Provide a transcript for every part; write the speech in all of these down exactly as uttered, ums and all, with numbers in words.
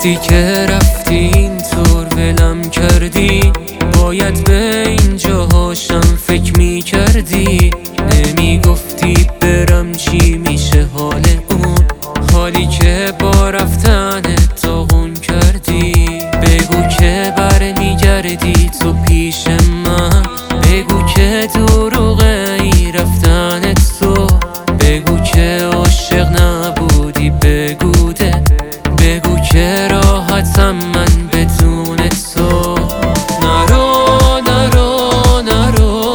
وقتی که رفتی اینطور ولم کردی، باید به این جاهاشم فکر می کردی. نمی گفتی برم چی میشه حال اون، حالی که با رفتن داغون کردی. بگو که بر می گردی تو پیش من، بگو که دروغه ای رفتن تو، بگو که عاشق نبودی، بگو ده، بگو که راحتم من بدون تو. نرو نرو نرو،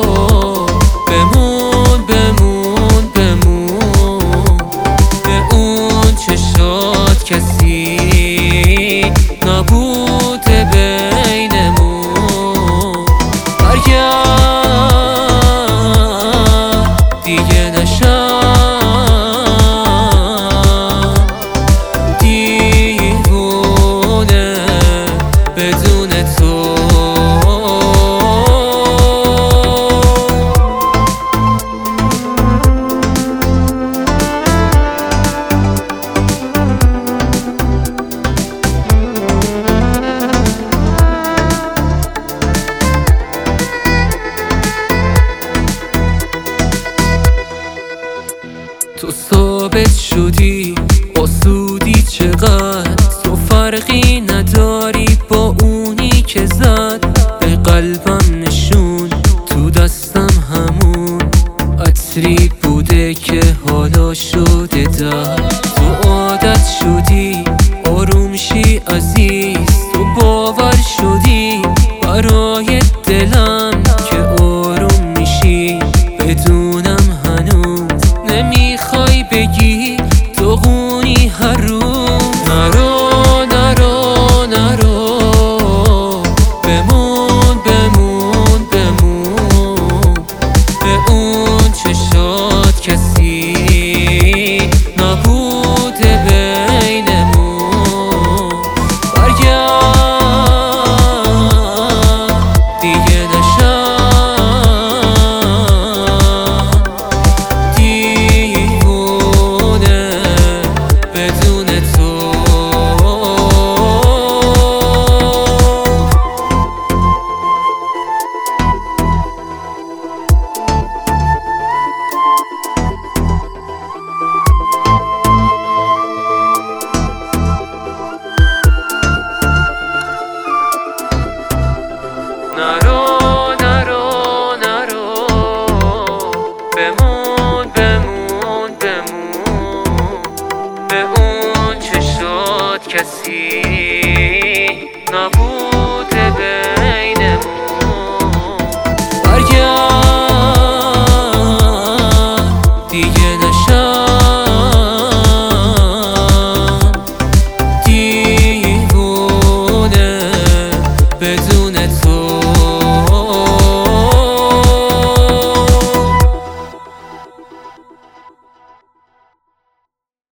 بمون بمون بمون، به اون چشات کسی نبوده بینمون. برگرد دیگه نشم بدون تو. تو ثابت شدی آسودی چقدر، تو فرقی نداری با اونی که زد به قلبم نشون. تو دستم همون عطری بوده که حالا شده در تو عادت شدی آروم شی عزیز. تو باور شدی برای دلم که آروم میشی، بدونم هنوز نمیخوای بگی داغونی هر روز. نرو نرو نرو، بمون بمون بمون، به اون چشات کسی نبوده بینمون. برگرد دیگه نشم دیوونه بدون تو. نرو نرو نرو، بمون